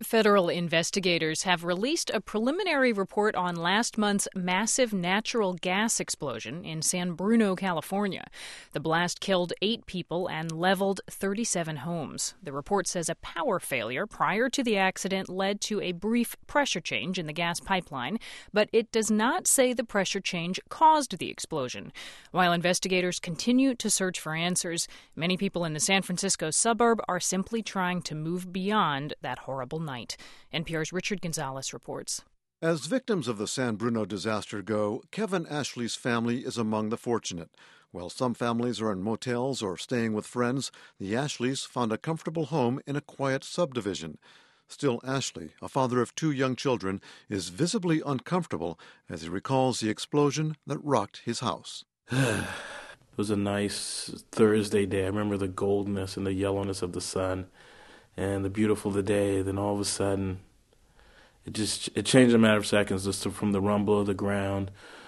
Federal investigators have released a preliminary report on last month's massive natural gas explosion in San Bruno, California. The blast killed 8 people and leveled 37 homes. The report says a power failure prior to the accident led to a brief pressure change in the gas pipeline, but it does not say the pressure change caused the explosion. While investigators continue to search for answers, many people in the San Francisco suburb are simply trying to move beyond that horrible night. NPR's Richard Gonzalez reports. As victims of the San Bruno disaster go, Kevin Ashley's family is among the fortunate. While some families are in motels or staying with friends, the Ashleys found a comfortable home in a quiet subdivision. Still, Ashley, a father of 2 young children, is visibly uncomfortable as he recalls the explosion that rocked his house. It was a nice Thursday day. I remember the goldness and the yellowness of the sun and the beautiful of the day. Then all of a sudden, it changed in a matter of seconds, just from the rumble of the ground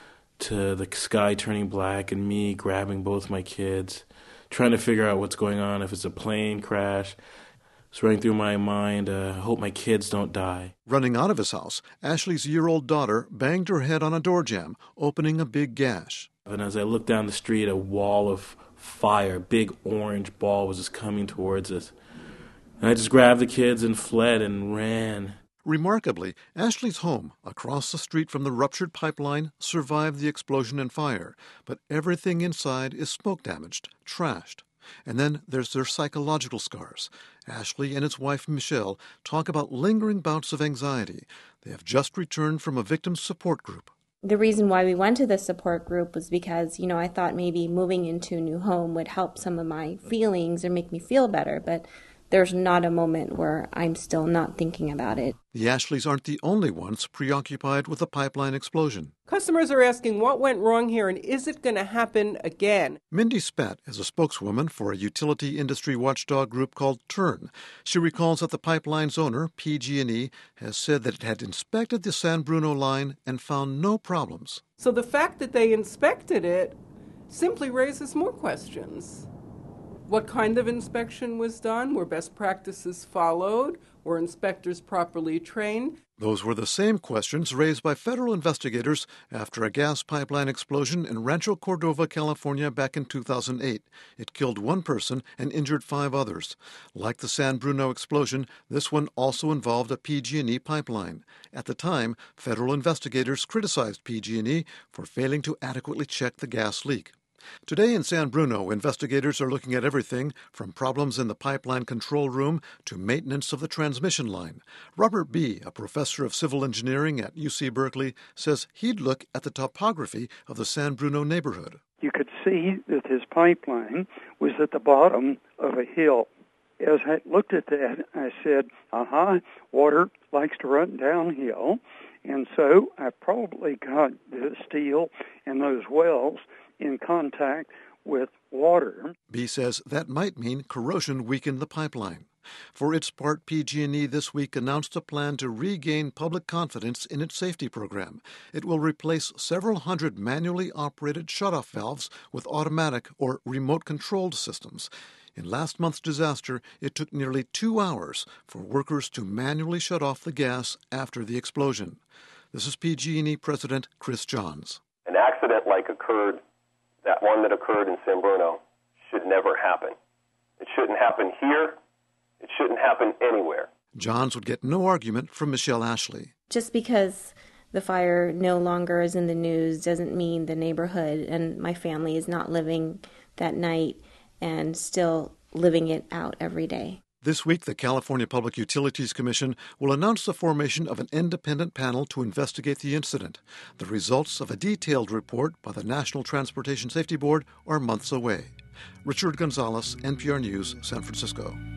to the sky turning black and me grabbing both my kids, trying to figure out what's going on, if it's a plane crash. It's running through my mind, I hope my kids don't die. Running out of his house, Ashley's year-old daughter banged her head on a door jamb, opening a big gash. And as I looked down the street, a wall of fire, a big orange ball was just coming towards us. And I just grabbed the kids and fled and ran. Remarkably, Ashley's home, across the street from the ruptured pipeline, survived the explosion and fire, but everything inside is smoke-damaged, trashed. And then there's their psychological scars. Ashley and his wife, Michelle, talk about lingering bouts of anxiety. They have just returned from a victim support group. The reason why we went to this support group was because, I thought maybe moving into a new home would help some of my feelings or make me feel better, but there's not a moment where I'm still not thinking about it. The Ashleys aren't the only ones preoccupied with the pipeline explosion. Customers are asking what went wrong here and is it going to happen again? Mindy Spat is a spokeswoman for a utility industry watchdog group called TURN. She recalls that the pipeline's owner, PG&E, has said that it had inspected the San Bruno line and found no problems. So the fact that they inspected it simply raises more questions. What kind of inspection was done? Were best practices followed? Were inspectors properly trained? Those were the same questions raised by federal investigators after a gas pipeline explosion in Rancho Cordova, California back in 2008. It killed 1 person and injured 5 others. Like the San Bruno explosion, this one also involved a PG&E pipeline. At the time, federal investigators criticized PG&E for failing to adequately check the gas leak. Today in San Bruno, investigators are looking at everything from problems in the pipeline control room to maintenance of the transmission line. Robert B., a professor of civil engineering at UC Berkeley, says he'd look at the topography of the San Bruno neighborhood. You could see that this pipeline was at the bottom of a hill. As I looked at that, I said, water likes to run downhill, and so I probably got the steel in those wells in contact with water. B says that might mean corrosion weakened the pipeline. For its part, PG&E this week announced a plan to regain public confidence in its safety program. It will replace several hundred manually operated shutoff valves with automatic or remote-controlled systems. In last month's disaster, it took nearly 2 hours for workers to manually shut off the gas after the explosion. This is PG&E President Chris Johns. An accident like that one that occurred in San Bruno should never happen. It shouldn't happen here. It shouldn't happen anywhere. Johns would get no argument from Michelle Ashley. Just because the fire no longer is in the news doesn't mean the neighborhood and my family is not living that night and still living it out every day. This week, the California Public Utilities Commission will announce the formation of an independent panel to investigate the incident. The results of a detailed report by the National Transportation Safety Board are months away. Richard Gonzalez, NPR News, San Francisco.